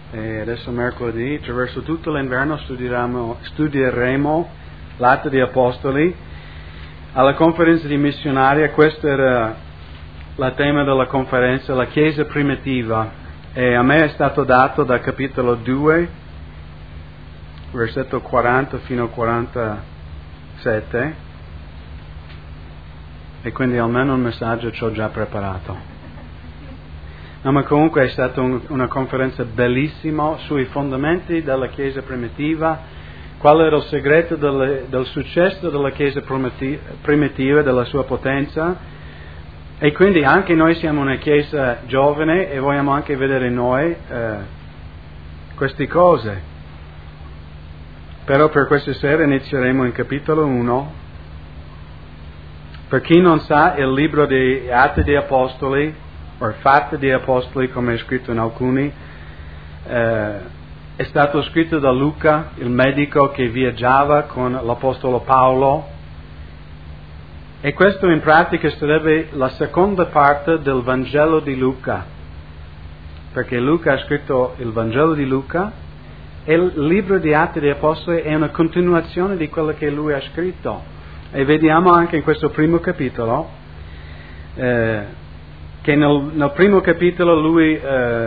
E adesso mercoledì, attraverso tutto l'inverno, studieremo l'Atti degli Apostoli. Alla conferenza di missionaria, questo era il tema della conferenza, la Chiesa primitiva. E a me è stato dato dal capitolo 2, versetto 40 fino a 47. E quindi almeno un messaggio ci ho già preparato. No, ma comunque è stata una conferenza bellissima sui fondamenti della Chiesa primitiva, qual era il segreto del successo della Chiesa primitiva, della sua potenza. E quindi anche noi siamo una Chiesa giovane e vogliamo anche vedere noi queste cose. Però per questa sera inizieremo in capitolo 1. Per chi non sa, il libro degli Atti degli Apostoli, o Fatti degli Apostoli, come è scritto in alcuni, è stato scritto da Luca, il medico che viaggiava con l'Apostolo Paolo, e questo in pratica sarebbe la seconda parte del Vangelo di Luca, perché Luca ha scritto il Vangelo di Luca e il libro di Atti degli Apostoli è una continuazione di quello che lui ha scritto. E vediamo anche in questo primo capitolo che nel primo capitolo lui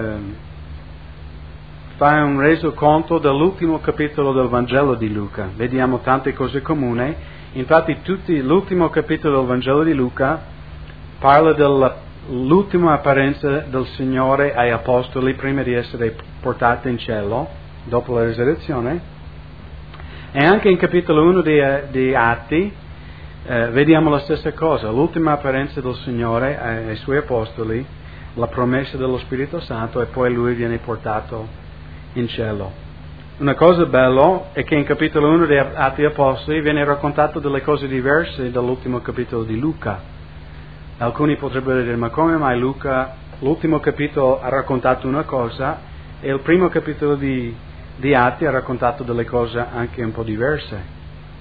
fa un resoconto dell'ultimo capitolo del Vangelo di Luca. Vediamo tante cose comuni. Infatti l'ultimo capitolo del Vangelo di Luca parla dell'ultima apparenza del Signore ai Apostoli prima di essere portati in cielo, dopo la risurrezione. E anche in capitolo 1 di Atti vediamo la stessa cosa, l'ultima apparenza del Signore ai Suoi Apostoli, la promessa dello Spirito Santo, e poi Lui viene portato in cielo. Una cosa bella è che in capitolo 1 di Atti Apostoli viene raccontato delle cose diverse dall'ultimo capitolo di Luca. Alcuni potrebbero dire, ma come mai Luca, l'ultimo capitolo, ha raccontato una cosa e il primo capitolo di Atti ha raccontato delle cose anche un po' diverse?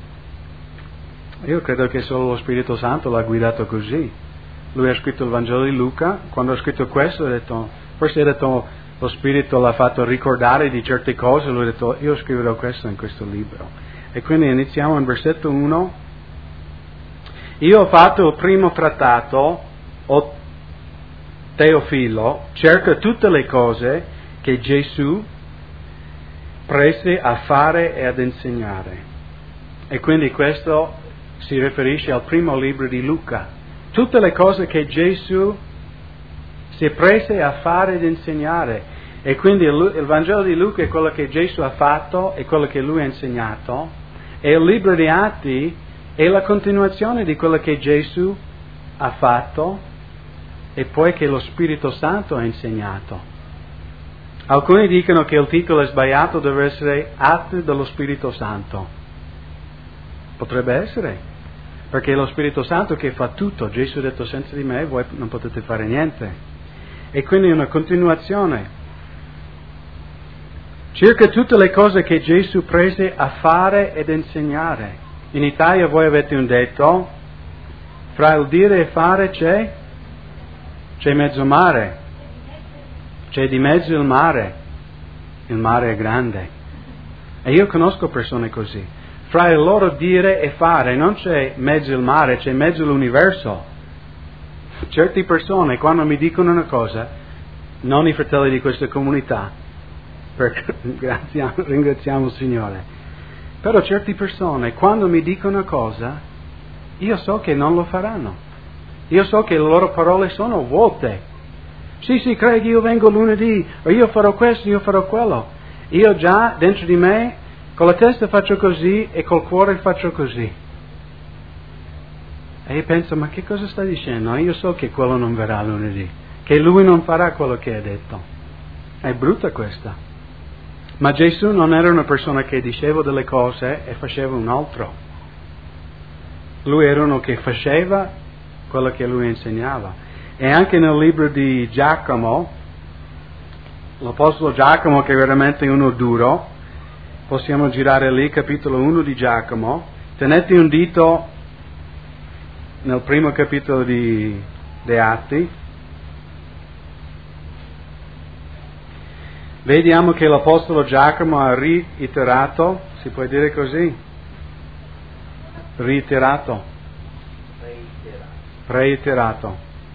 Io credo che solo lo Spirito Santo l'ha guidato così. Lui ha scritto il Vangelo di Luca, quando ha scritto questo forse ha detto, lo Spirito l'ha fatto ricordare di certe cose, lui ha detto, io scriverò questo in questo libro. E quindi iniziamo in versetto 1. Io ho fatto il primo trattato, o Teofilo, cerca tutte le cose che Gesù prese a fare e ad insegnare. E quindi questo si riferisce al primo libro di Luca. Tutte le cose che Gesù si prese a fare ed insegnare. E quindi il Vangelo di Luca è quello che Gesù ha fatto e quello che lui ha insegnato. E il libro di Atti è la continuazione di quello che Gesù ha fatto e poi che lo Spirito Santo ha insegnato. Alcuni dicono che il titolo è sbagliato, deve essere Atti dello Spirito Santo. Potrebbe essere, perché è lo Spirito Santo che fa tutto. Gesù ha detto, senza di me voi non potete fare niente. E quindi è una continuazione. Circa tutte le cose che Gesù prese a fare ed insegnare. In Italia voi avete un detto, fra il dire e fare c'è mezzo mare. C'è di mezzo il mare è grande. E io conosco persone così. Fra il loro dire e fare non c'è mezzo il mare, c'è mezzo l'universo. Certe persone quando mi dicono una cosa, non i fratelli di questa comunità, perché ringraziamo il Signore, però certe persone quando mi dicono una cosa, io so che non lo faranno. Io so che le loro parole sono vuote. Sì, credi, io vengo lunedì, o io farò questo, io farò quello. Io già dentro di me con la testa faccio così e col cuore faccio così. E io penso, ma che cosa sta dicendo? Io so che quello non verrà lunedì, che lui non farà quello che ha detto. È brutta questa. Ma Gesù non era una persona che diceva delle cose e faceva un altro. Lui era uno che faceva quello che lui insegnava. E anche nel libro di Giacomo, l'Apostolo Giacomo, che è veramente uno duro, possiamo girare lì, capitolo 1 di Giacomo. Tenete un dito nel primo capitolo di Atti. Vediamo che l'Apostolo Giacomo ha reiterato, si può dire così? Reiterato.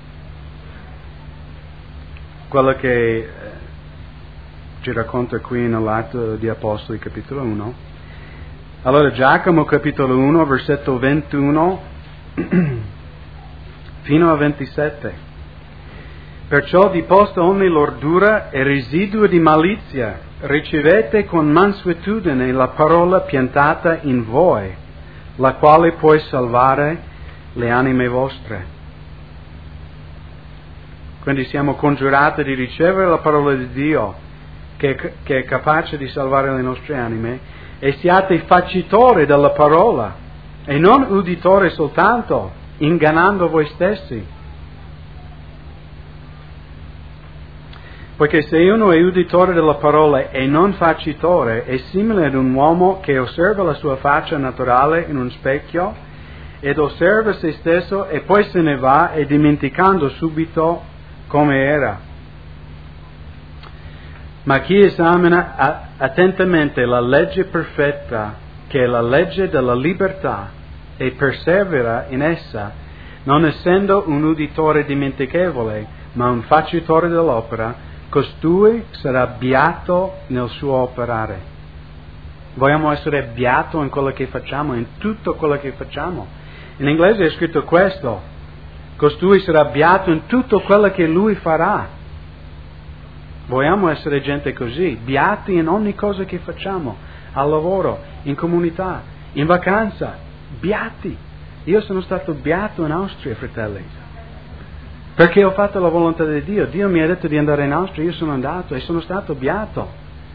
Quello che ci racconta qui nell'Atto di Apostoli, capitolo 1. Allora, Giacomo, capitolo 1, versetto 21 fino a 27. Perciò di posta ogni lordura e residuo di malizia, ricevete con mansuetudine la parola piantata in voi, la quale può salvare le anime vostre. Quindi siamo congiurati di ricevere la parola di Dio, che è capace di salvare le nostre anime, e siate facitori della parola, e non uditori soltanto, ingannando voi stessi. Poiché se uno è uditore della parola e non facitore, è simile ad un uomo che osserva la sua faccia naturale in un specchio, ed osserva se stesso e poi se ne va e dimenticando subito come era. Ma chi esamina attentamente la legge perfetta, che è la legge della libertà, e persevera in essa, non essendo un uditore dimentichevole, ma un facitore dell'opera, costui sarà beato nel suo operare. Vogliamo essere beato in quello che facciamo, in tutto quello che facciamo. In inglese è scritto questo: costui sarà beato in tutto quello che lui farà. Vogliamo essere gente così, beati in ogni cosa che facciamo, al lavoro, in comunità, in vacanza, beati. Io sono stato beato in Austria, fratelli. Perché ho fatto la volontà di Dio. Dio mi ha detto di andare in Austria, io sono andato e sono stato beato.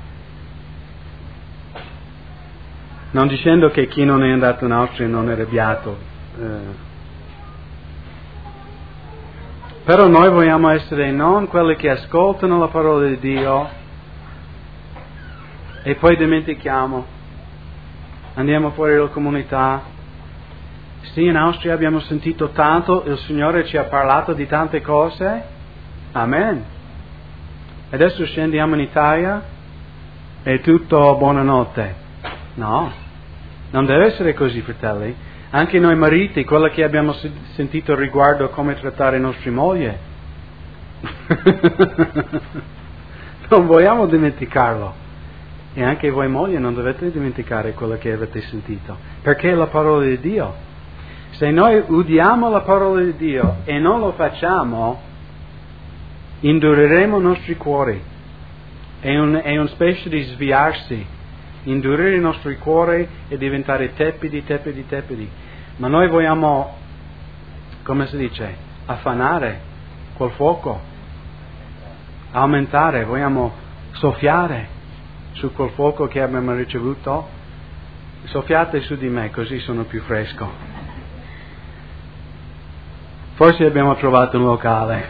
Non dicendo che chi non è andato in Austria non era beato. Però noi vogliamo essere non quelli che ascoltano la parola di Dio e poi dimentichiamo. Andiamo fuori dalla comunità. Sì, in Austria abbiamo sentito tanto, il Signore ci ha parlato di tante cose. Amen. Adesso scendiamo in Italia e tutto buonanotte. No, non deve essere così, fratelli. Anche noi mariti, quello che abbiamo sentito riguardo a come trattare i nostri mogli, non vogliamo dimenticarlo. E anche voi mogli non dovete dimenticare quello che avete sentito, perché è la parola di Dio. Se noi udiamo la parola di Dio e non lo facciamo, induriremo i nostri cuori. È un specie di sviarsi, indurire i nostri cuori e diventare tepidi. Ma noi vogliamo, come si dice, affanare col fuoco, aumentare, vogliamo soffiare su quel fuoco che abbiamo ricevuto. Soffiate su di me, così sono più fresco. Forse abbiamo trovato un locale.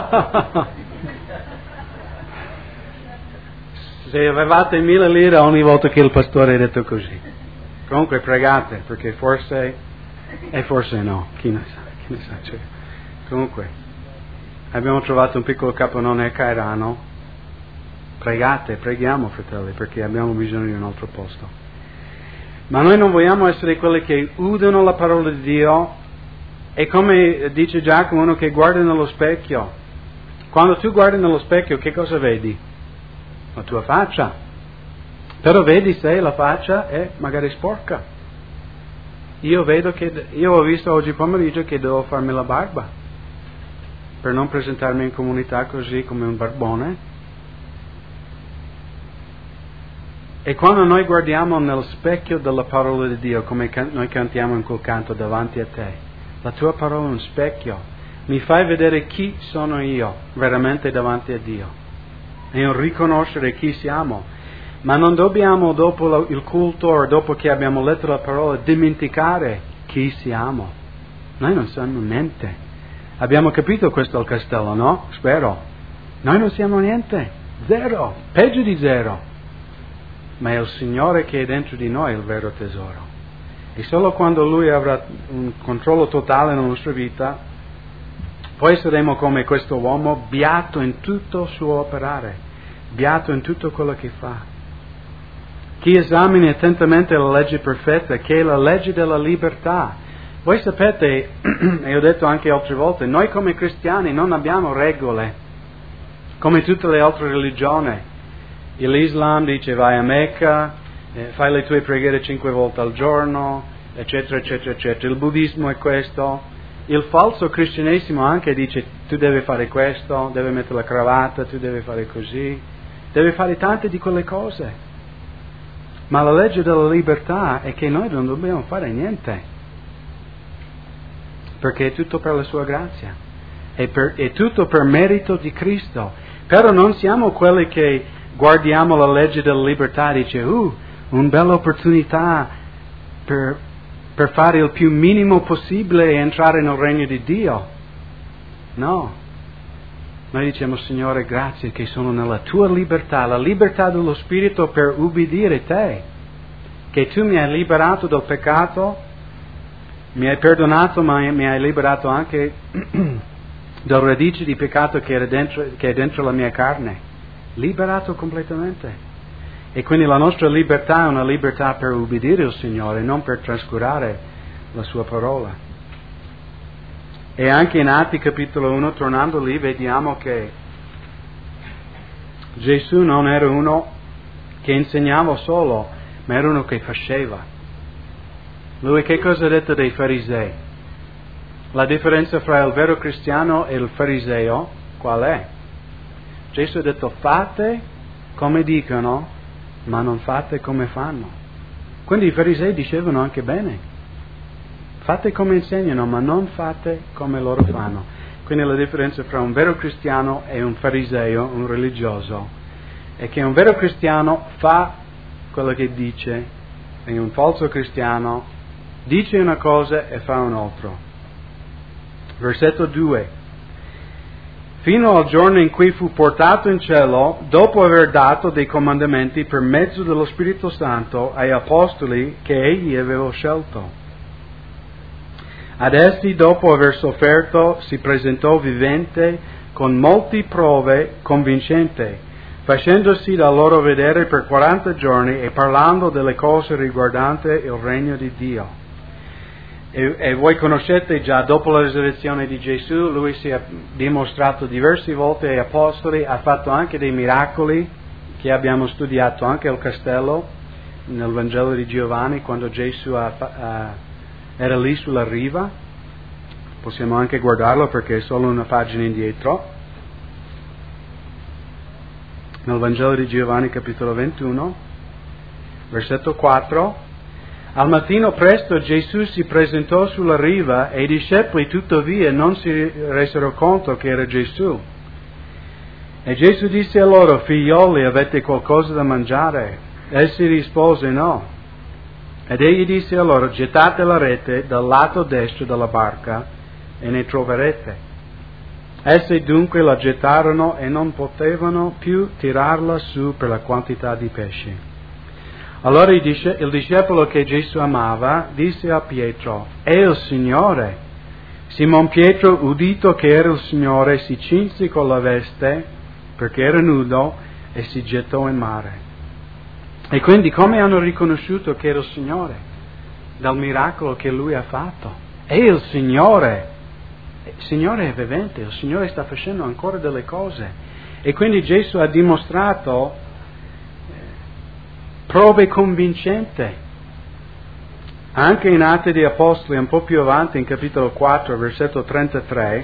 Se avevate 1.000 lire ogni volta che il pastore ha detto così. Comunque pregate, perché forse e forse no, chi ne sa. Cioè. Comunque, abbiamo trovato un piccolo capannone a Cairano. Preghiamo, fratelli, perché abbiamo bisogno di un altro posto. Ma noi non vogliamo essere quelli che udano la parola di Dio. E come dice Giacomo, uno che guarda nello specchio. Quando tu guardi nello specchio, che cosa vedi? La tua faccia. Però vedi se la faccia è magari sporca. Io ho visto oggi pomeriggio che devo farmi la barba per non presentarmi in comunità così come un barbone. E quando noi guardiamo nello specchio della parola di Dio, come noi cantiamo in quel canto, davanti a te, la tua parola è un specchio, mi fai vedere chi sono io veramente davanti a Dio e un riconoscere chi siamo. Ma non dobbiamo dopo il culto o dopo che abbiamo letto la parola dimenticare chi siamo. Noi non siamo niente. Abbiamo capito questo al castello, no? Spero. Noi non siamo niente, zero, peggio di zero. Ma è il Signore che è dentro di noi il vero tesoro. E solo quando Lui avrà un controllo totale nella nostra vita, poi saremo come questo uomo, beato in tutto il suo operare. beato in tutto quello che fa. Chi esamina attentamente la legge perfetta, che è la legge della libertà. Voi sapete, e ho detto anche altre volte, noi come cristiani non abbiamo regole, come tutte le altre religioni. L'Islam dice vai a Mecca, fai le tue preghiere 5 volte al giorno, eccetera, eccetera, eccetera. Il buddismo è questo. Il falso cristianesimo anche dice tu devi fare questo, devi mettere la cravatta, tu devi fare così, devi fare tante di quelle cose. Ma la legge della libertà è che noi non dobbiamo fare niente, perché è tutto per la sua grazia, è tutto per merito di Cristo. Però non siamo quelli che guardiamo la legge della libertà e dice una bella opportunità per fare il più minimo possibile e entrare nel regno di Dio. No. Noi diciamo, Signore, grazie che sono nella tua libertà, la libertà dello Spirito per ubbidire te, che tu mi hai liberato dal peccato, mi hai perdonato, ma mi hai liberato anche dal radice di peccato che è dentro la mia carne, liberato completamente. E quindi la nostra libertà è una libertà per ubbidire il Signore, non per trascurare la sua parola. E anche in Atti capitolo 1, tornando lì, vediamo che Gesù non era uno che insegnava solo, ma era uno che faceva. Lui che cosa ha detto dei farisei? La differenza fra il vero cristiano e il fariseo qual è? Gesù ha detto fate come dicono, ma non fate come fanno. Quindi i farisei dicevano anche bene. Fate come insegnano, ma non fate come loro fanno. Quindi la differenza fra un vero cristiano e un fariseo, un religioso, è che un vero cristiano fa quello che dice e un falso cristiano dice una cosa e fa un'altra. Versetto 2. Fino al giorno in cui fu portato in cielo, dopo aver dato dei comandamenti per mezzo dello Spirito Santo ai apostoli che egli aveva scelto. Ad essi, dopo aver sofferto, si presentò vivente con molte prove convincenti, facendosi da loro vedere per 40 giorni e parlando delle cose riguardanti il regno di Dio. E voi conoscete già, dopo la risurrezione di Gesù, lui si è dimostrato diverse volte ai apostoli, ha fatto anche dei miracoli che abbiamo studiato anche al castello, nel Vangelo di Giovanni, quando Gesù era lì sulla riva. Possiamo anche guardarlo perché è solo una pagina indietro. Nel Vangelo di Giovanni capitolo 21, versetto 4. Al mattino presto Gesù si presentò sulla riva e i discepoli tuttavia non si resero conto che era Gesù. E Gesù disse a loro, figlioli, avete qualcosa da mangiare? Essi rispose no. Ed egli disse a loro, gettate la rete dal lato destro della barca e ne troverete. Essi dunque la gettarono e non potevano più tirarla su per la quantità di pesci. Allora il discepolo che Gesù amava disse a Pietro, è il Signore. Simon Pietro, udito che era il Signore, si cinse con la veste perché era nudo e si gettò in mare. E quindi come hanno riconosciuto che era il Signore? Dal miracolo che Lui ha fatto. È il Signore. Il Signore è vivente, il Signore sta facendo ancora delle cose. E quindi Gesù ha dimostrato prove convincenti. Anche in Atti degli Apostoli, un po' più avanti, in capitolo 4, versetto 33,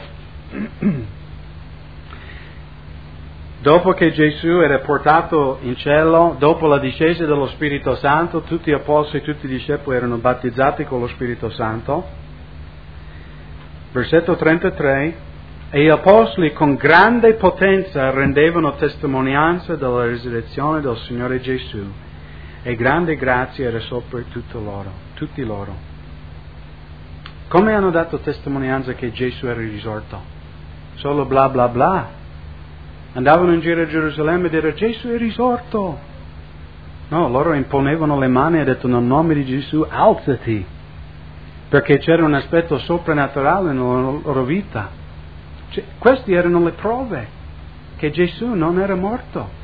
dopo che Gesù era portato in cielo, dopo la discesa dello Spirito Santo, tutti gli apostoli e tutti i discepoli erano battezzati con lo Spirito Santo. Versetto 33, e gli apostoli con grande potenza rendevano testimonianza della risurrezione del Signore Gesù, e grande grazia era sopra tutti loro. Come hanno dato testimonianza che Gesù era risorto? Solo bla bla bla? Andavano in giro a Gerusalemme e dicevano Gesù è risorto. No, loro imponevano le mani e hanno detto nel nome di Gesù alzati, perché c'era un aspetto soprannaturale nella loro vita. Queste erano le prove che Gesù non era morto,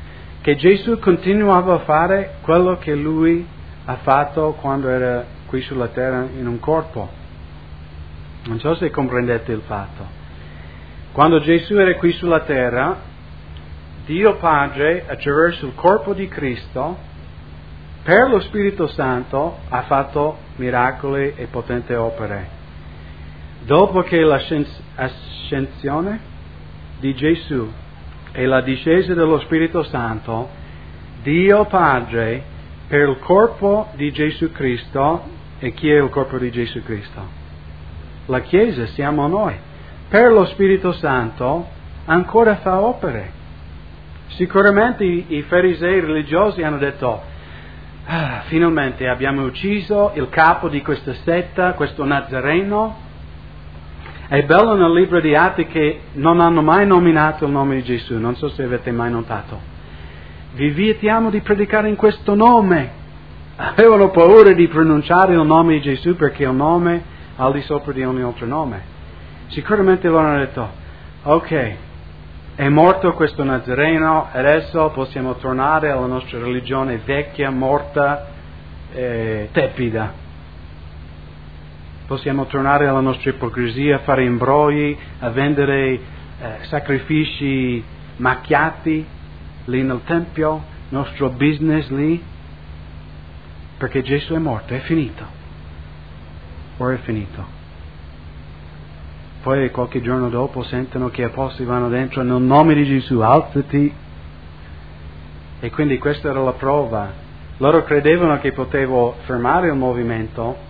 che Gesù continuava a fare quello che lui ha fatto quando era qui sulla terra in un corpo. Non so se comprendete il fatto. Quando Gesù era qui sulla terra, Dio Padre, attraverso il corpo di Cristo, per lo Spirito Santo, ha fatto miracoli e potenti opere. Dopo che l'ascensione di Gesù e la discesa dello Spirito Santo, Dio Padre, per il corpo di Gesù Cristo, e chi è il corpo di Gesù Cristo? La Chiesa, siamo noi. Per lo Spirito Santo ancora fa opere. Sicuramente i farisei religiosi hanno detto: finalmente abbiamo ucciso il capo di questa setta, questo Nazareno. È bello nel libro di Atti che non hanno mai nominato il nome di Gesù, non so se avete mai notato. Vi vietiamo di predicare in questo nome. Avevano paura di pronunciare il nome di Gesù perché è un nome al di sopra di ogni altro nome. Sicuramente loro hanno detto: ok, è morto questo Nazareno, adesso possiamo tornare alla nostra religione vecchia, morta, tepida. Possiamo tornare alla nostra ipocrisia, a fare imbrogli, a vendere sacrifici macchiati lì nel Tempio, nostro business lì, perché Gesù è morto, è finito. Ora è finito. Poi qualche giorno dopo sentono che gli apostoli vanno dentro nel nome di Gesù, alzati. E quindi questa era la prova. Loro credevano che potevo fermare il movimento,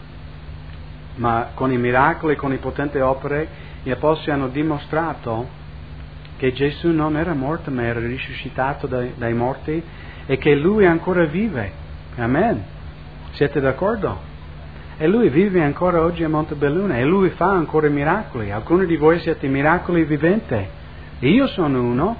ma con i miracoli, con le potenti opere, gli apostoli hanno dimostrato che Gesù non era morto, ma era risuscitato dai morti e che Lui ancora vive. Amen. Siete d'accordo? E Lui vive ancora oggi a Montebelluna e Lui fa ancora miracoli. Alcuni di voi siete miracoli viventi. Io sono uno.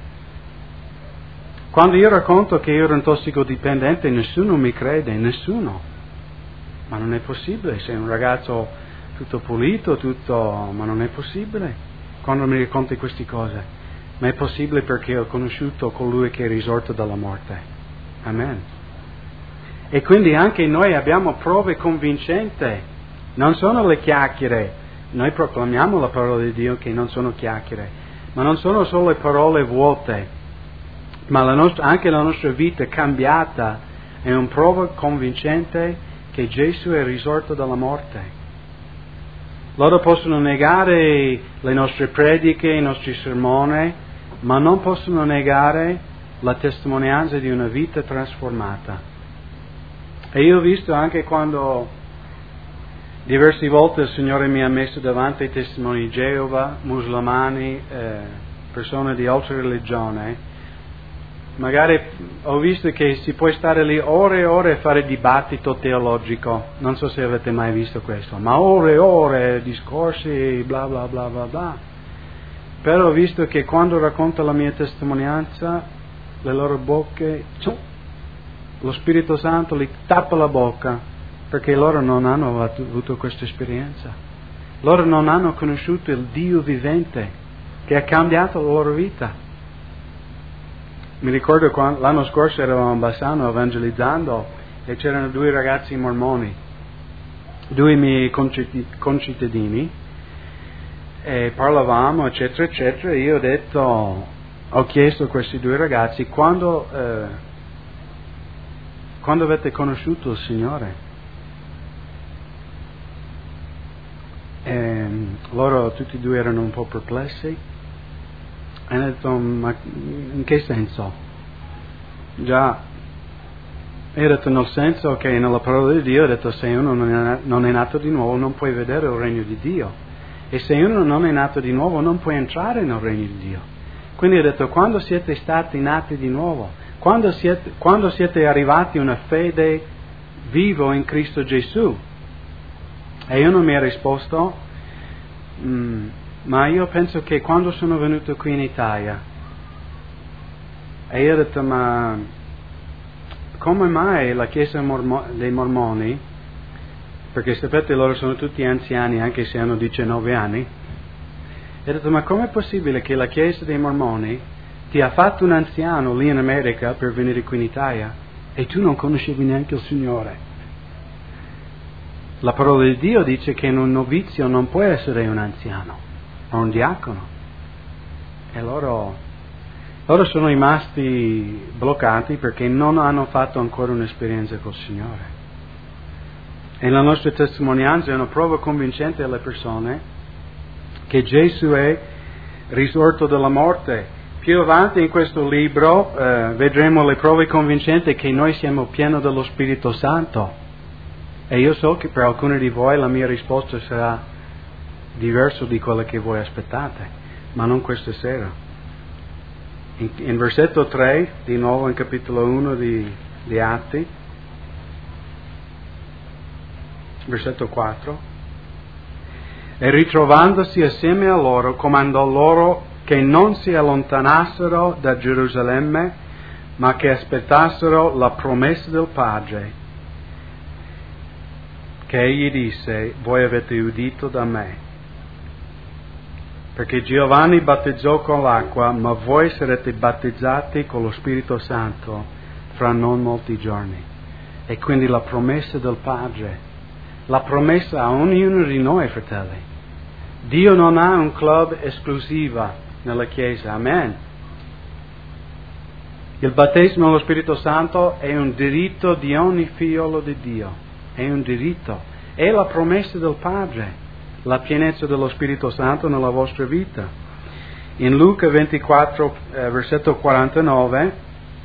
Quando io racconto che io ero un tossicodipendente, nessuno mi crede, nessuno. Ma non è possibile, sei un ragazzo tutto pulito, ma non è possibile quando mi racconti queste cose. Ma è possibile perché ho conosciuto colui che è risorto dalla morte. Amen. E quindi anche noi abbiamo prove convincenti, non sono le chiacchiere. Noi proclamiamo la parola di Dio che non sono chiacchiere, ma non sono solo le parole vuote, ma anche la nostra vita cambiata è una prova convincente che Gesù è risorto dalla morte. Loro possono negare le nostre prediche, i nostri sermoni, ma non possono negare la testimonianza di una vita trasformata. E io ho visto anche quando diverse volte il Signore mi ha messo davanti ai testimoni di Geova, musulmani, persone di altre religioni. Magari ho visto che si può stare lì ore e ore a fare dibattito teologico, non so se avete mai visto questo, ma ore e ore, discorsi, bla bla bla bla bla. Però ho visto che quando racconto la mia testimonianza, le loro bocche, lo Spirito Santo li tappa la bocca, perché loro non hanno avuto questa esperienza. Loro non hanno conosciuto il Dio vivente che ha cambiato la loro vita. Mi ricordo quando l'anno scorso eravamo a Bassano evangelizzando e c'erano 2 ragazzi mormoni, 2 miei concittadini, e parlavamo eccetera eccetera, e io ho chiesto a questi 2 ragazzi quando avete conosciuto il Signore? E loro tutti e 2 erano un po' perplessi. E hanno detto: ma in che senso? Già, io ho detto nel senso che nella parola di Dio ha detto: se uno non è nato di nuovo non puoi vedere il regno di Dio, e se uno non è nato di nuovo non puoi entrare nel regno di Dio. Quindi ho detto: quando siete stati nati di nuovo, quando siete arrivati a una fede viva in Cristo Gesù? E uno mi ha risposto: ma io penso che quando sono venuto qui in Italia, e io ho detto: ma come mai la Chiesa dei Mormoni, perché sapete loro sono tutti anziani anche se hanno 19 anni, e ho detto: ma com'è possibile che la Chiesa dei Mormoni ti ha fatto un anziano lì in America per venire qui in Italia e tu non conoscevi neanche il Signore. La parola di Dio dice che un novizio non può essere un anziano o un diacono. E loro sono rimasti bloccati perché non hanno fatto ancora un'esperienza col Signore. E la nostra testimonianza è una prova convincente alle persone che Gesù è risorto dalla morte. Più avanti in questo libro vedremo le prove convincenti che noi siamo pieni dello Spirito Santo. E io so che per alcuni di voi la mia risposta sarà diversa di quella che voi aspettate, ma non questa sera. In versetto 3, di nuovo in capitolo 1 di Atti, versetto 4, e ritrovandosi assieme a loro comandò loro che non si allontanassero da Gerusalemme, ma che aspettassero la promessa del Padre, che egli disse: voi avete udito da me. Perché Giovanni battezzò con l'acqua, ma voi sarete battezzati con lo Spirito Santo fra non molti giorni. E quindi la promessa del Padre, la promessa a ognuno di noi, fratelli. Dio non ha un club esclusivo nella Chiesa, amen. Il battesimo dello Spirito Santo è un diritto di ogni figliolo di Dio, è un diritto, è la promessa del Padre, la pienezza dello Spirito Santo nella vostra vita. In Luca 24, versetto 49,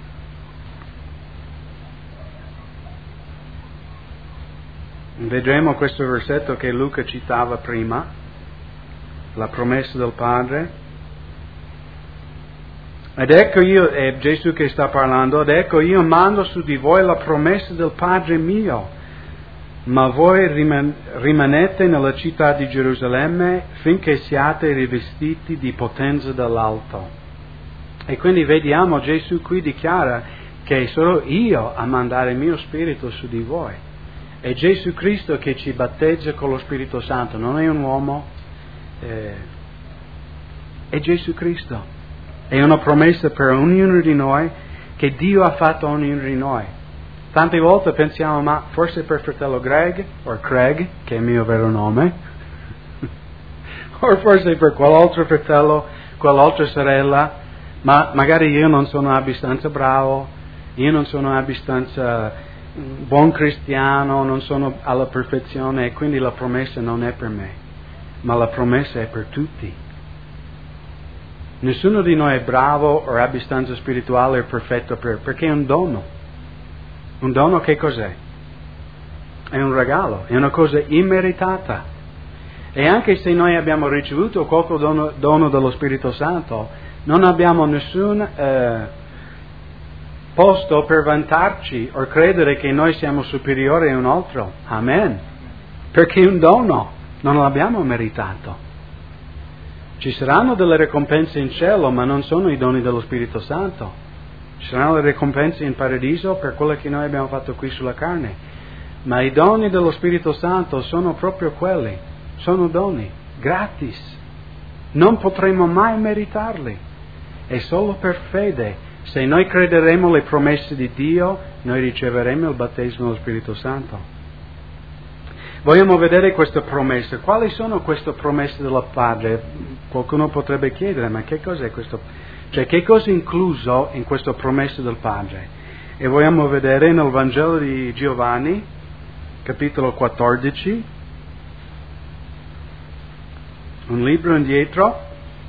vedremo questo versetto che Luca citava prima, la promessa del Padre. Ed ecco è Gesù che sta parlando, ed ecco io mando su di voi la promessa del Padre mio, ma voi rimanete nella città di Gerusalemme finché siate rivestiti di potenza dall'alto. E quindi vediamo Gesù qui dichiara che sono io a mandare il mio Spirito su di voi. È Gesù Cristo che ci battezza con lo Spirito Santo, non è un uomo, è Gesù Cristo. È una promessa per ognuno di noi che Dio ha fatto a ognuno di noi. Tante volte pensiamo, ma forse per fratello Greg, o Craig, che è il mio vero nome, o forse per quell'altro fratello, quell'altra sorella, ma magari io non sono abbastanza bravo, io non sono abbastanza buon cristiano, non sono alla perfezione, e quindi la promessa non è per me, ma la promessa è per tutti. Nessuno di noi è bravo o abbastanza spirituale o perfetto perché è un dono. Un dono che cos'è? È un regalo, è una cosa immeritata. E anche se noi abbiamo ricevuto qualche dono dello Spirito Santo, non abbiamo nessun posto per vantarci o credere che noi siamo superiori a un altro. Amen. Perché è un dono, non l'abbiamo meritato. Ci saranno delle ricompense in cielo, ma non sono i doni dello Spirito Santo. Ci saranno le ricompense in paradiso per quello che noi abbiamo fatto qui sulla carne. Ma i doni dello Spirito Santo sono proprio quelli. Sono doni, gratis. Non potremo mai meritarli. È solo per fede. Se noi crederemo alle promesse di Dio, noi riceveremo il battesimo dello Spirito Santo. Vogliamo vedere questa promessa. Quali sono queste promesse del Padre? Qualcuno potrebbe chiedere, ma che cos'è questo? Cioè, che cosa è incluso in questa promessa del Padre? E vogliamo vedere nel Vangelo di Giovanni, capitolo 14, un libro indietro,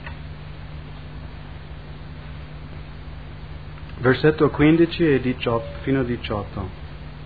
versetto 15 e 18, fino a 18.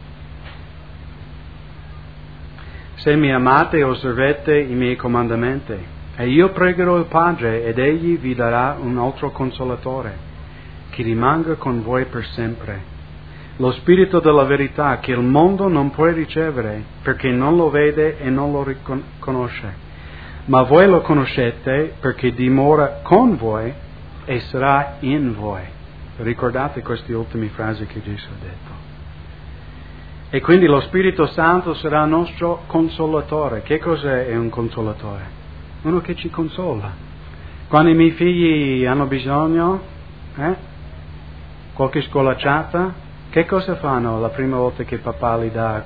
Se mi amate, osservate i miei comandamenti, e io pregherò il Padre, ed egli vi darà un altro consolatore, che rimanga con voi per sempre. Lo Spirito della verità, che il mondo non può ricevere, perché non lo vede e non lo riconosce. Ma voi lo conoscete, perché dimora con voi e sarà in voi. Ricordate queste ultime frasi che Gesù ha detto. E quindi lo Spirito Santo sarà il nostro consolatore. Che cos'è un consolatore? Uno che ci consola. Quando i miei figli hanno bisogno, Qualche scolacciata? Che cosa fanno la prima volta che papà gli dà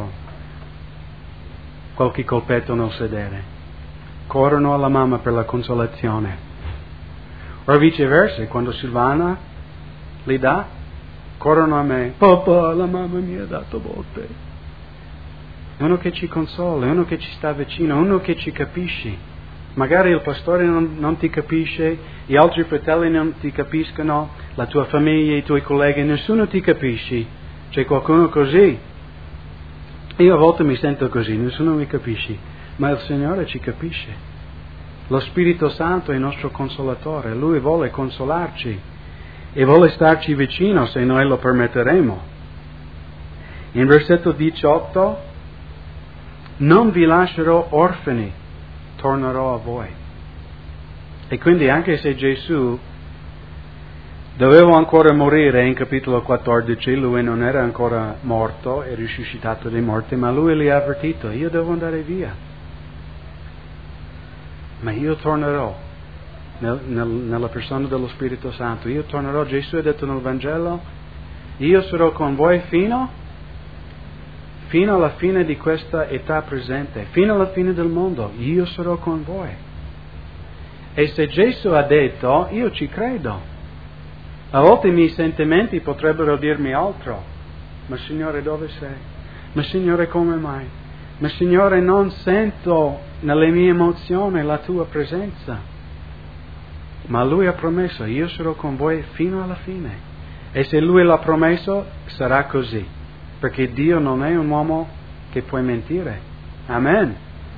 qualche colpetto nel sedere? Corrono alla mamma per la consolazione. O viceversa, quando Silvana li dà, corrono a me. Papà, la mamma mi ha dato botte. Uno che ci consola, uno che ci sta vicino, uno che ci capisce. Magari il pastore non ti capisce, gli altri fratelli non ti capiscono, la tua famiglia, i tuoi colleghi, nessuno ti capisce. C'è qualcuno così? Io a volte mi sento così, nessuno mi capisce, ma il Signore ci capisce. Lo Spirito Santo è il nostro consolatore, Lui vuole consolarci e vuole starci vicino se noi lo permetteremo. In versetto 18, non vi lascerò orfani, tornerò a voi. E quindi anche se Gesù doveva ancora morire in capitolo 14, lui non era ancora morto, è risuscitato dai morti, ma lui li ha avvertito, io devo andare via, ma io tornerò nella persona dello Spirito Santo, io tornerò. Gesù ha detto nel Vangelo, io sarò con voi fino alla fine di questa età presente, fino alla fine del mondo, io sarò con voi. E se Gesù ha detto, io ci credo. A volte i miei sentimenti potrebbero dirmi altro. Ma Signore, dove sei? Ma Signore, come mai? Ma Signore, non sento nelle mie emozioni la tua presenza. Ma Lui ha promesso, io sarò con voi fino alla fine. E se Lui l'ha promesso, sarà così. Perché Dio non è un uomo che può mentire. Amen.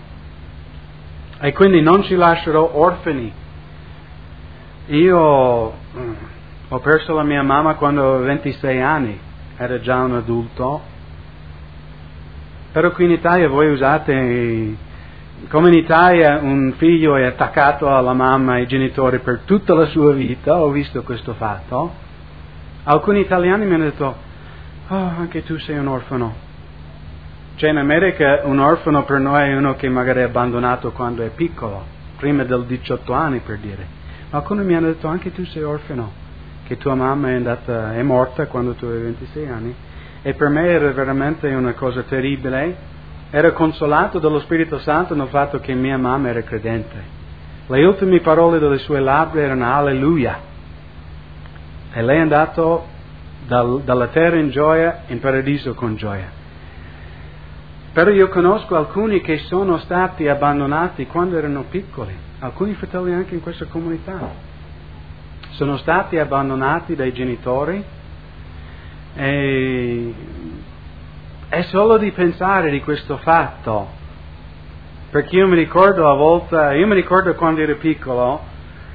E quindi non ci lascerò orfani. Io ho perso la mia mamma quando avevo 26 anni, era già un adulto. Però qui in Italia voi usate, come in Italia un figlio è attaccato alla mamma e ai genitori per tutta la sua vita, ho visto questo fatto. Alcuni italiani mi hanno detto, anche tu sei un orfano. Cioè in America un orfano per noi è uno che magari è abbandonato quando è piccolo, prima del 18 anni per dire. Ma alcuni mi hanno detto, anche tu sei orfano, che tua mamma è morta quando tu avevi 26 anni. E per me era veramente una cosa terribile. Ero consolato dallo Spirito Santo nel fatto che mia mamma era credente. Le ultime parole delle sue labbra erano alleluia. E lei è andato dalla terra in gioia, in paradiso con gioia. Però io conosco alcuni che sono stati abbandonati quando erano piccoli, alcuni fratelli anche in questa comunità. Sono stati abbandonati dai genitori e è solo di pensare di questo fatto, perché io mi ricordo quando ero piccolo,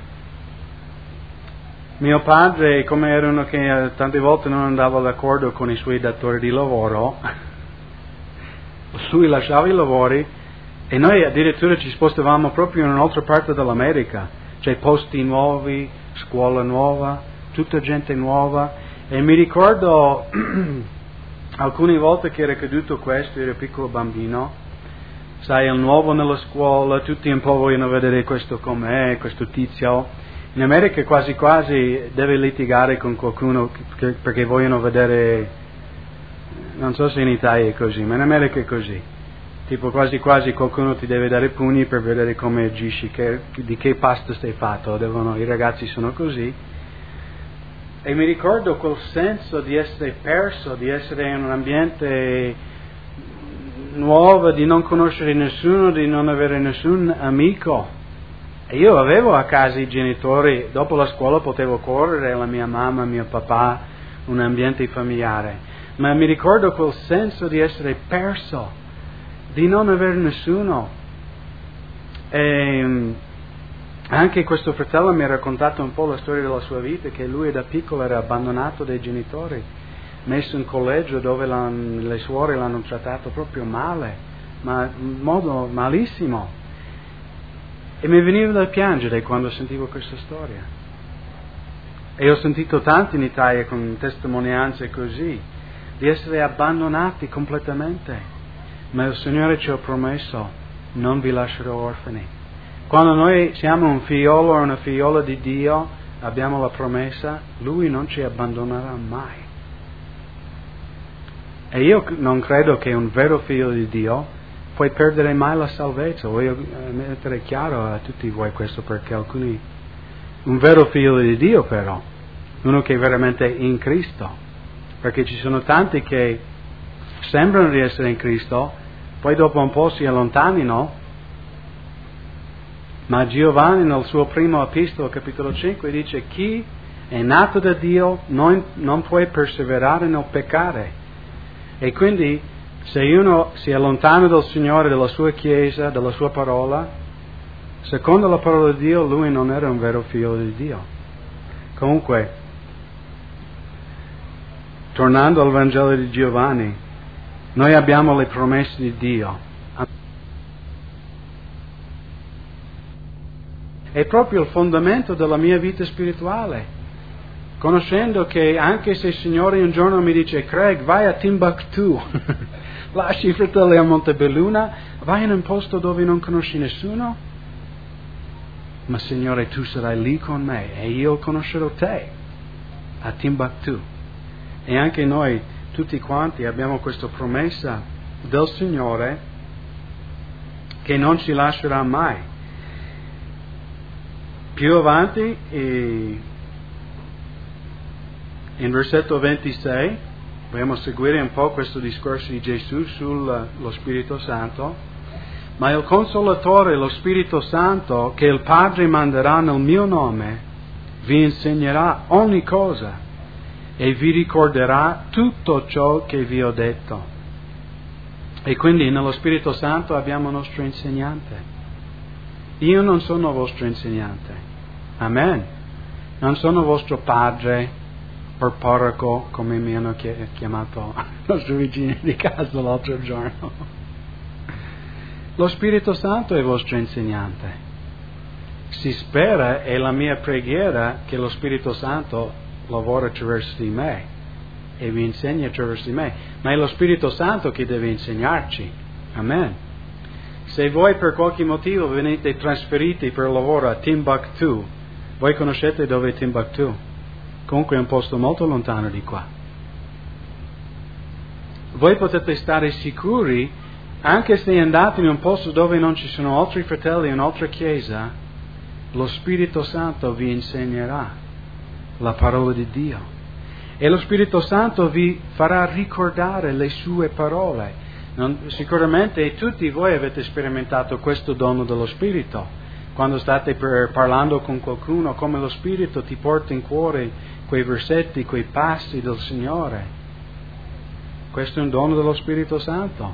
mio padre, come era uno che tante volte non andava d'accordo con i suoi datori di lavoro, lui lasciava i lavori e noi addirittura ci spostavamo proprio in un'altra parte dell'America, cioè posti nuovi, scuola nuova, tutta gente nuova. E mi ricordo alcune volte che era accaduto questo, ero piccolo bambino, sai, il nuovo nella scuola, tutti un po' vogliono vedere questo com'è, questo tizio. In America quasi quasi deve litigare con qualcuno perché vogliono vedere, non so se in Italia è così, ma in America è così. Tipo quasi quasi qualcuno ti deve dare pugni per vedere come agisci, di che pasta sei fatto, i ragazzi sono così. E mi ricordo quel senso di essere perso, di essere in un ambiente nuovo, di non conoscere nessuno, di non avere nessun amico. E io avevo a casa i genitori, dopo la scuola potevo correre, la mia mamma, mio papà, un ambiente familiare. Ma mi ricordo quel senso di essere perso, di non avere nessuno. E anche questo fratello mi ha raccontato un po' la storia della sua vita, che lui da piccolo era abbandonato dai genitori, messo in collegio dove le suore l'hanno trattato proprio male, ma in modo malissimo. E mi veniva da piangere quando sentivo questa storia. E ho sentito tanti in Italia con testimonianze così, di essere abbandonati completamente. Ma il Signore ci ha promesso, non vi lascerò orfani. Quando noi siamo un figliolo o una figliola di Dio, abbiamo la promessa, Lui non ci abbandonerà mai. E io non credo che un vero figlio di Dio può perdere mai la salvezza. Voglio mettere chiaro a tutti voi questo, perché un vero figlio di Dio però, uno che è veramente in Cristo, perché ci sono tanti che sembrano di essere in Cristo, poi dopo un po' si allontanino, ma Giovanni nel suo primo epistolo, capitolo 5, dice: chi è nato da Dio non può perseverare nel peccare. E quindi se uno si allontana dal Signore, della sua Chiesa, della sua parola, secondo la parola di Dio, lui non era un vero figlio di Dio. Comunque, tornando al Vangelo di Giovanni, noi abbiamo le promesse di Dio. È proprio il fondamento della mia vita spirituale. Conoscendo che anche se il Signore un giorno mi dice: Craig, vai a Timbuktu, lasci i fratelli a Montebelluna, vai in un posto dove non conosci nessuno, ma Signore, tu sarai lì con me e io conoscerò te a Timbuktu. E anche noi, tutti quanti, abbiamo questa promessa del Signore che non ci lascerà mai. Più avanti, in versetto 26, vogliamo seguire un po' questo discorso di Gesù sullo Spirito Santo. Ma il Consolatore, lo Spirito Santo, che il Padre manderà nel mio nome, vi insegnerà ogni cosa e vi ricorderà tutto ciò che vi ho detto. E quindi nello Spirito Santo abbiamo il nostro insegnante. Io non sono vostro insegnante. Amen. Non sono vostro padre o parroco, come mi hanno chiamato i nostri vicini di casa l'altro giorno. Lo Spirito Santo è vostro insegnante. Si spera, è la mia preghiera, che lo Spirito Santo lavora attraverso di me e vi insegna attraverso di me, ma è lo Spirito Santo che deve insegnarci. Amen. Se voi per qualche motivo venite trasferiti per lavoro a Timbuktu, voi conoscete dove è Timbuktu? Comunque è un posto molto lontano di qua. Voi potete stare sicuri, anche se andate in un posto dove non ci sono altri fratelli, un'altra chiesa, lo Spirito Santo vi insegnerà la parola di Dio. E lo Spirito Santo vi farà ricordare le sue parole. Sicuramente tutti voi avete sperimentato questo dono dello Spirito. Quando state parlando con qualcuno, come lo Spirito ti porta in cuore quei versetti, quei passi del Signore. Questo è un dono dello Spirito Santo.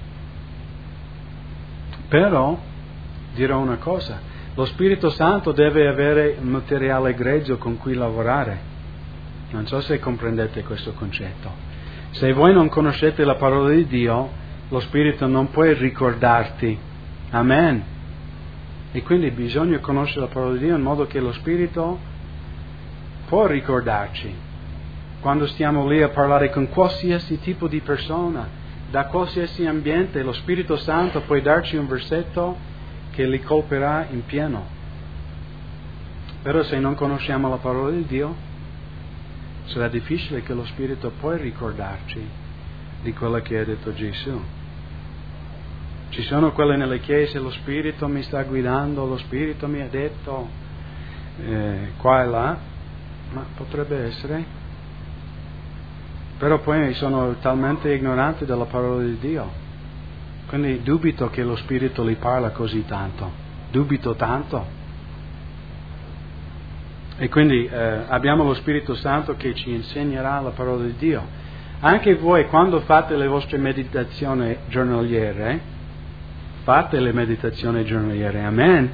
Però, dirò una cosa, lo Spirito Santo deve avere un materiale grezzo con cui lavorare. Non so se comprendete questo concetto. Se voi non conoscete la parola di Dio, lo Spirito non può ricordarti. Amen. E quindi bisogna conoscere la parola di Dio in modo che lo Spirito può ricordarci. Quando stiamo lì a parlare con qualsiasi tipo di persona, da qualsiasi ambiente, lo Spirito Santo può darci un versetto che li colpirà in pieno. Però se non conosciamo la parola di Dio, sarà difficile che lo Spirito può ricordarci di quello che ha detto Gesù. Ci sono quelle nelle chiese, lo Spirito mi sta guidando, lo Spirito mi ha detto qua e là, ma potrebbe essere. Però poi sono talmente ignoranti della parola di Dio, quindi dubito che lo Spirito li parla così tanto, dubito tanto. E quindi abbiamo lo Spirito Santo che ci insegnerà la parola di Dio. Anche voi, quando fate le vostre meditazioni giornaliere, fate le meditazioni giornaliere, amen?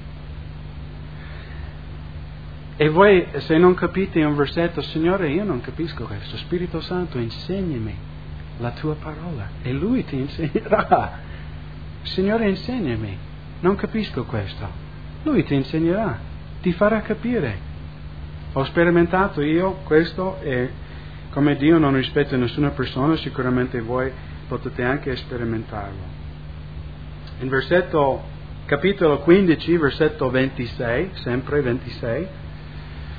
E voi, se non capite un versetto, Signore, io non capisco questo, Spirito Santo, insegnami la tua parola, e Lui ti insegnerà. Signore, insegnami, non capisco questo. Lui ti insegnerà, ti farà capire. Ho sperimentato io questo, e come Dio non rispetta nessuna persona, sicuramente voi potete anche sperimentarlo. In capitolo 15, versetto 26, sempre 26,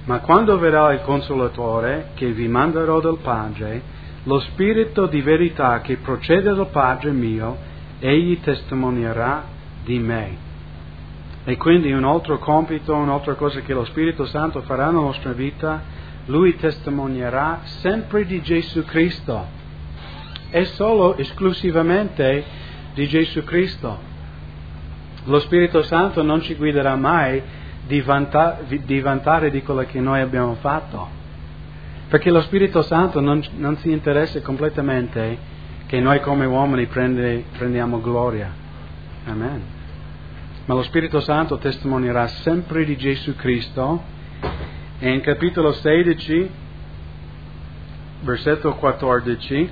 Ma quando verrà il Consolatore, che vi manderò dal Padre, lo Spirito di verità che procede dal Padre mio, egli testimonierà di me. E quindi un altro compito, un'altra cosa che lo Spirito Santo farà nella nostra vita, Lui testimonierà sempre di Gesù Cristo. E solo, esclusivamente di Gesù Cristo. Lo Spirito Santo non ci guiderà mai di vantare di quello che noi abbiamo fatto, perché lo Spirito Santo non si interessa completamente che noi come uomini prendiamo gloria. Amen. Ma lo Spirito Santo testimonierà sempre di Gesù Cristo. E in capitolo 16, versetto 14,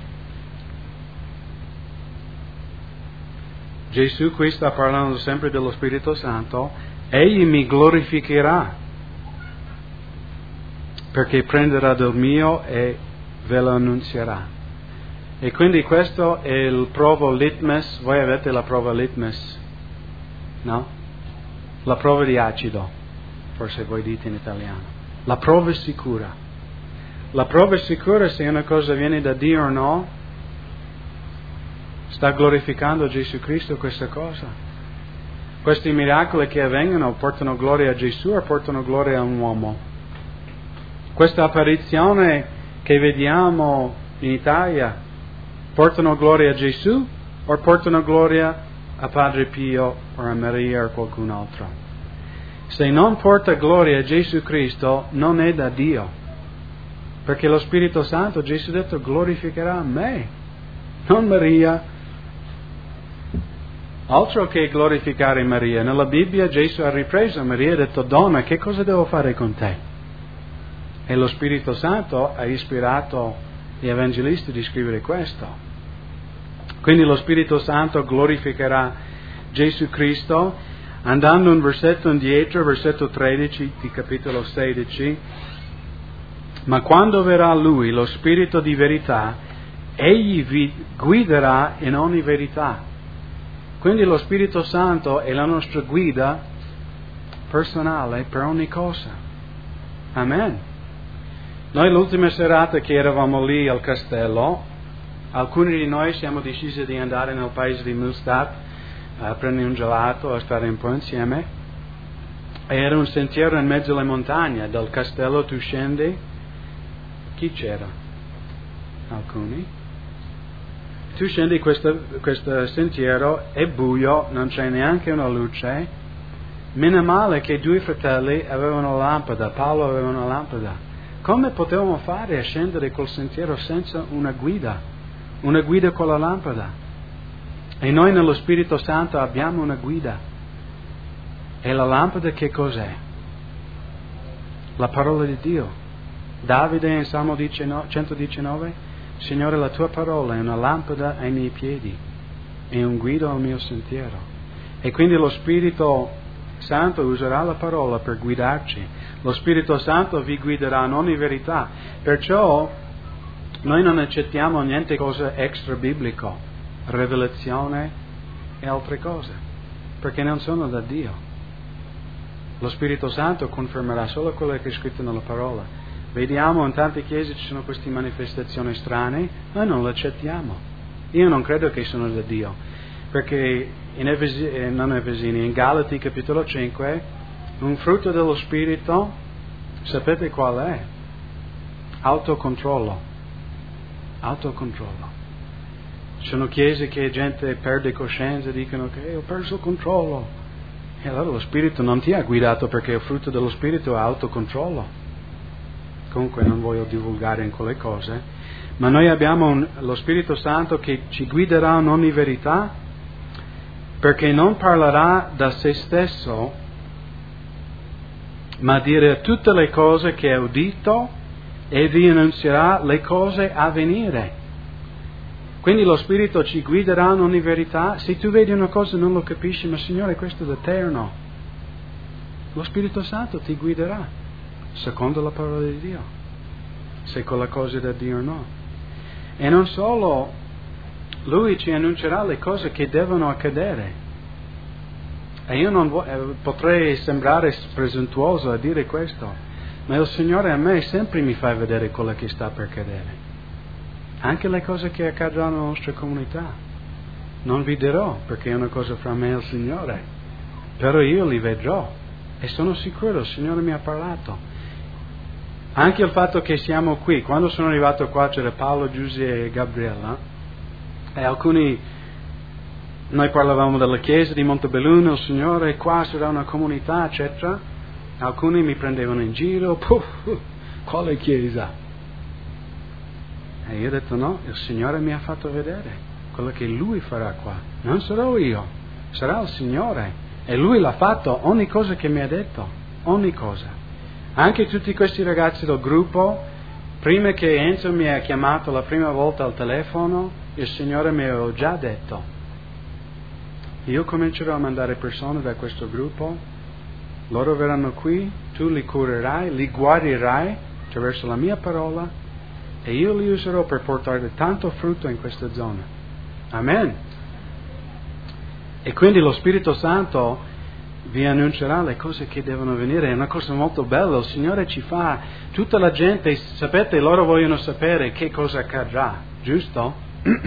Gesù qui sta parlando sempre dello Spirito Santo. Egli mi glorificherà, perché prenderà del mio e ve lo annunzierà. E quindi questo è il prova litmus. Voi avete la prova litmus, no? La prova di acido, forse voi dite in italiano. La prova sicura. La prova sicura se una cosa viene da Dio o no. Sta glorificando Gesù Cristo questa cosa? Questi miracoli che avvengono portano gloria a Gesù o portano gloria a un uomo? Questa apparizione che vediamo in Italia portano gloria a Gesù o portano gloria a Padre Pio o a Maria o a qualcun altro? Se non porta gloria a Gesù Cristo non è da Dio, perché lo Spirito Santo, Gesù ha detto, glorificherà me, non Maria. Altro che glorificare Maria. Nella Bibbia Gesù ha ripreso Maria e ha detto, donna, che cosa devo fare con te? E lo Spirito Santo ha ispirato gli evangelisti di scrivere questo. Quindi lo Spirito Santo glorificherà Gesù Cristo. Andando un versetto indietro, versetto 13 di capitolo 16, ma quando verrà Lui, lo Spirito di verità, egli vi guiderà in ogni verità. Quindi lo Spirito Santo è la nostra guida personale per ogni cosa. Amen. Noi l'ultima serata che eravamo lì al castello, alcuni di noi siamo decisi di andare nel paese di Millstatt a prendere un gelato, a stare un po' insieme. E era un sentiero in mezzo alle montagne. Dal castello tu scendi. Chi c'era? Alcuni. Tu scendi questo sentiero, è buio, non c'è neanche una luce. Meno male che 2 fratelli avevano una lampada, Paolo aveva una lampada. Come potevamo fare a scendere quel sentiero senza una guida con la lampada? E noi nello Spirito Santo abbiamo una guida. E la lampada che cos'è? La parola di Dio. Davide in Salmo 119, Signore, la tua parola è una lampada ai miei piedi e un guido al mio sentiero. E quindi lo Spirito Santo userà la parola per guidarci. Lo Spirito Santo vi guiderà in ogni verità. Perciò noi non accettiamo niente cosa extra biblico, rivelazione e altre cose, perché non sono da Dio. Lo Spirito Santo confermerà solo quello che è scritto nella parola. Vediamo in tante chiese ci sono queste manifestazioni strane, noi non le accettiamo. Io non credo che sono da Dio, perché in Galati capitolo 5, un frutto dello Spirito, sapete qual è? Autocontrollo. Ci sono chiese che gente perde coscienza e dicono che ho perso il controllo. E allora lo Spirito non ti ha guidato, perché il frutto dello Spirito è autocontrollo. Comunque non voglio divulgare in quelle cose, ma noi abbiamo lo Spirito Santo che ci guiderà in ogni verità, perché non parlerà da se stesso, ma dirà tutte le cose che ha udito e vi annunzierà le cose a venire. Quindi lo Spirito ci guiderà in ogni verità. Se tu vedi una cosa e non lo capisci, ma Signore, questo è eterno, lo Spirito Santo ti guiderà secondo la parola di Dio, se quella cosa è da Dio o no. E non solo, Lui ci annuncerà le cose che devono accadere. E io non potrei sembrare presuntuoso a dire questo, Ma il Signore a me sempre mi fa vedere quello che sta per cadere. Anche le cose che accadranno nella nostra comunità. Non vi dirò, perché è una cosa fra me e il Signore. Però io li vedrò. E sono sicuro, il Signore mi ha parlato. Anche il fatto che siamo qui. Quando sono arrivato qua c'era Paolo, Giuseppe e Gabriella. E alcuni... Noi parlavamo della chiesa di Montebelluno, il Signore, qua sarà una comunità, eccetera. Alcuni mi prendevano in giro. Quale chiesa? E io ho detto no, il Signore mi ha fatto vedere quello che Lui farà qua. Non sarò io, sarà il Signore. E Lui l'ha fatto, ogni cosa che mi ha detto, ogni cosa. Anche tutti questi ragazzi del gruppo, prima che Enzo mi ha chiamato la prima volta al telefono, il Signore mi aveva già detto, io comincerò a mandare persone da questo gruppo, loro verranno qui, tu li curerai, li guarirai attraverso la mia parola e io li userò per portare tanto frutto in questa zona. Amen. E quindi lo Spirito Santo vi annuncerà le cose che devono venire, è una cosa molto bella, il Signore ci fa, tutta la gente, sapete, loro vogliono sapere che cosa accadrà, giusto?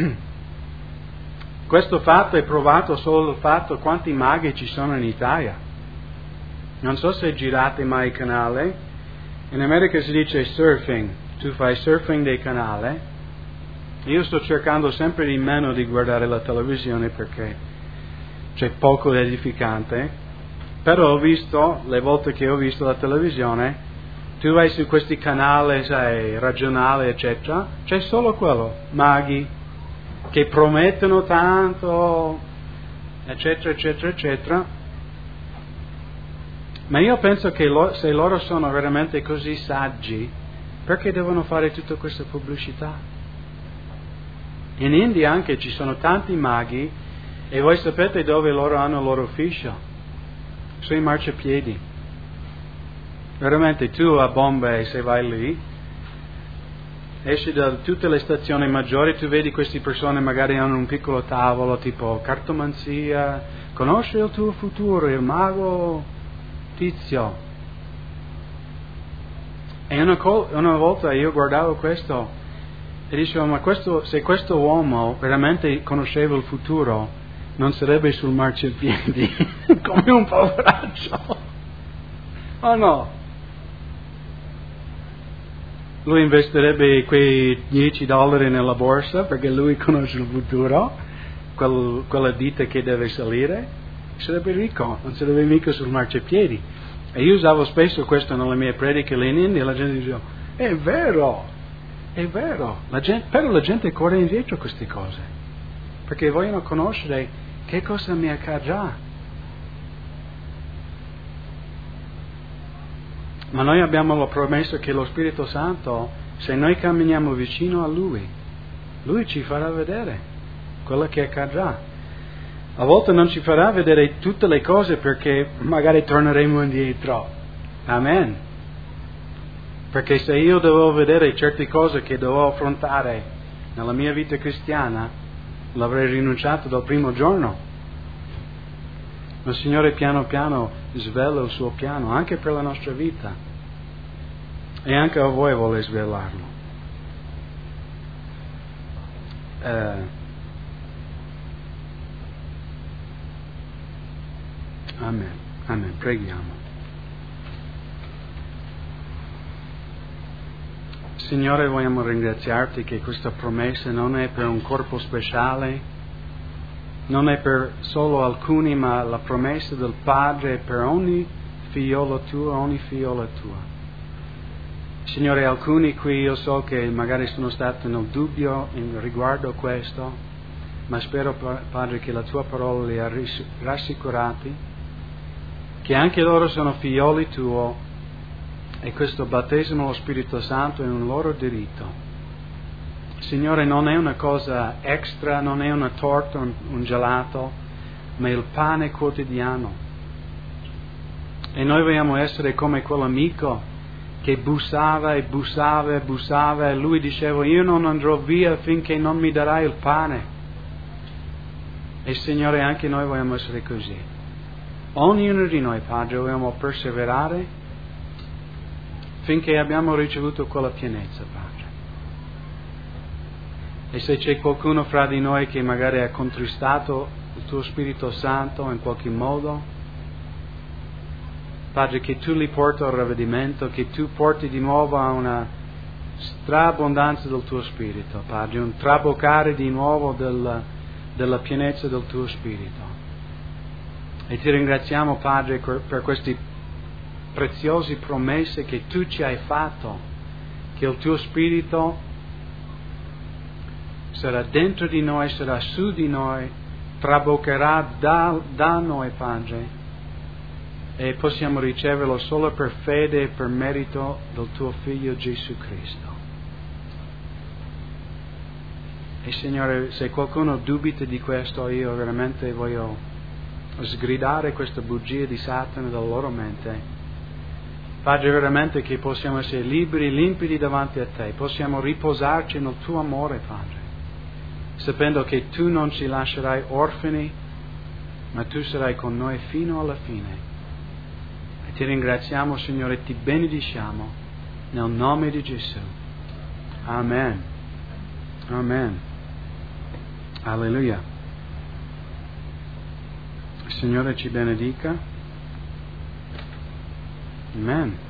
Questo fatto è provato solo il fatto quanti maghi ci sono in Italia. Non so se girate mai il canale, in America si dice surfing, tu fai surfing dei canali. Io sto cercando sempre di meno di guardare la televisione perché c'è poco edificante, però ho visto, le volte che ho visto la televisione, tu vai su questi canali, sai, regionali, eccetera, c'è solo quello, maghi, che promettono tanto, eccetera, eccetera, eccetera. Ma io penso che se loro sono veramente così saggi, perché devono fare tutta questa pubblicità? In India anche ci sono tanti maghi e voi sapete dove loro hanno il loro ufficio? Sui marciapiedi. Veramente tu a Bombay, se vai lì, esci da tutte le stazioni maggiori, tu vedi queste persone magari hanno un piccolo tavolo tipo cartomanzia, conosci il tuo futuro, il mago Tizio. E una volta io guardavo questo e dicevo, ma se questo uomo veramente conosceva il futuro, non sarebbe sul marciapiedi come un poveraccio. Oh no? Lui investirebbe quei $10 nella borsa perché lui conosce il futuro, quella ditta che deve salire, sarebbe ricco, non sarebbe mica sul marciapiedi. E io usavo spesso questo nelle mie prediche lì in India e la gente diceva, è vero, però la gente corre indietro a queste cose, perché vogliono conoscere che cosa mi accadrà. Ma noi abbiamo la promessa che lo Spirito Santo, se noi camminiamo vicino a Lui ci farà vedere quello che accadrà. A volte non ci farà vedere tutte le cose perché magari torneremo indietro. Amen. Perché se io devo vedere certe cose che devo affrontare nella mia vita cristiana, l'avrei rinunciato dal primo giorno. Ma il Signore piano piano svela il suo piano anche per la nostra vita. E anche a voi vuole svelarlo. Amen. Amen. Preghiamo. Signore, vogliamo ringraziarti che questa promessa non è per un corpo speciale, non è per solo alcuni, ma la promessa del Padre è per ogni figliolo tuo, ogni figliola tua. Signore, alcuni qui io so che magari sono stati nel dubbio in riguardo a questo, ma spero, Padre, che la tua parola li ha rassicurati, che anche loro sono figlioli tuoi e questo battesimo allo Spirito Santo è un loro diritto. Signore, non è una cosa extra, non è una torta, un gelato, ma il pane quotidiano. E noi vogliamo essere come quell'amico che bussava e bussava e bussava e lui diceva, io non andrò via finché non mi darai il pane. E Signore, anche noi vogliamo essere così. Ognuno di noi, Padre, vogliamo perseverare finché abbiamo ricevuto quella pienezza, Padre. E se c'è qualcuno fra di noi che magari ha contristato il Tuo Spirito Santo in qualche modo, Padre, che Tu li porti al ravvedimento, che Tu porti di nuovo a una straabbondanza del Tuo Spirito, Padre, un traboccare di nuovo della pienezza del Tuo Spirito. E Ti ringraziamo, Padre, per queste preziose promesse che Tu ci hai fatto, che il Tuo Spirito sarà dentro di noi, sarà su di noi, traboccherà da noi, Padre, e possiamo riceverlo solo per fede e per merito del Tuo Figlio Gesù Cristo. E Signore, se qualcuno dubita di questo, io veramente voglio sgridare questa bugia di Satana dalla loro mente. Padre, veramente che possiamo essere liberi, limpidi davanti a Te, possiamo riposarci nel Tuo amore, Padre, sapendo che Tu non ci lascerai orfani, ma Tu sarai con noi fino alla fine. E Ti ringraziamo, Signore, e Ti benediciamo nel nome di Gesù. Amen. Amen. Alleluia. Il Signore ci benedica. Amen.